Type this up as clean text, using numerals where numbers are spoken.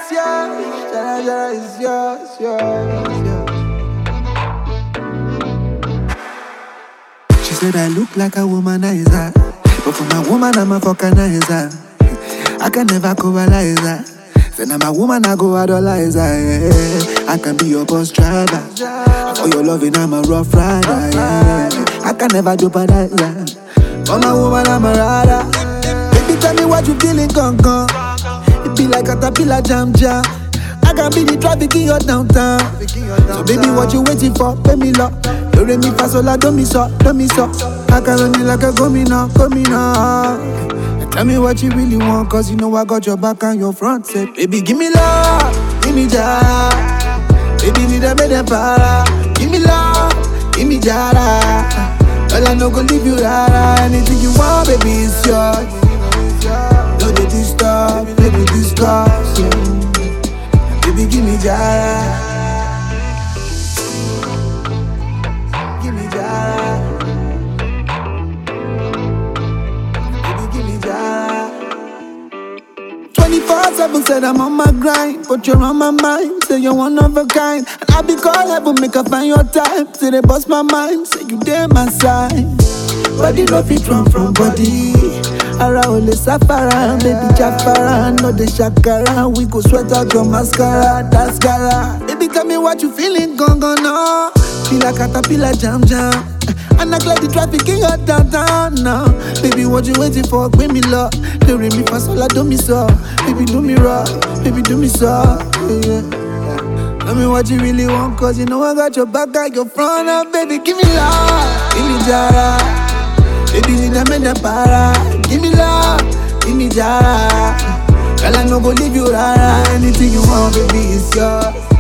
it's yours. Jara, jara, it's yours, yours. She said I look like a womanizer, but for my woman I'm a vulcanizer. I can never coverize her. Then I'm a woman, I go idolize her, yeah. I can be your bus driver. For your loving, I'm a rough rider, yeah. I can never jeopardize her. For my woman, I'm a rider. Baby, tell me what you feeling, gone. It be like caterpillar jam. I can be the traffic in your downtown. So baby, what you waiting for? Pay me love. Do re mi fa sol la do mi so. I can run it like a gomina. Tell me what you really want, cause you know I got your back and your front. Say, baby, give me love, give me jara. Baby, need a better para. Give me love, give me jara. Girl, I no go leave you rara. Anything you want, baby, it's yours. No, they disturb, baby, discuss, yeah. Baby, give me jara. Give me jara. 24/7 said I'm on my grind, but you're on my mind. Say you're one of a kind, and I be call heaven make her find your time. Say they bust my mind, say you there my side. Body love it from body. Around the safara, baby Jafara, no the shakara. We go sweat out your mascara, that's gara. Baby tell me what you feeling, gone no. Feel like caterpillar jam. And I like the traffic in your downtown now. Baby, what you waiting for? Give me love. Do re mi fa sol la do mi so. Baby, do me right. Baby, do me so. Yeah. Tell me what you really want, cause you know I got your back, got your front. Now, baby, give me love. Give me jara. Baby, need a man para. Give me love. Give me jara. Girl, I no go leave you rara. Anything you want, baby, it's yours.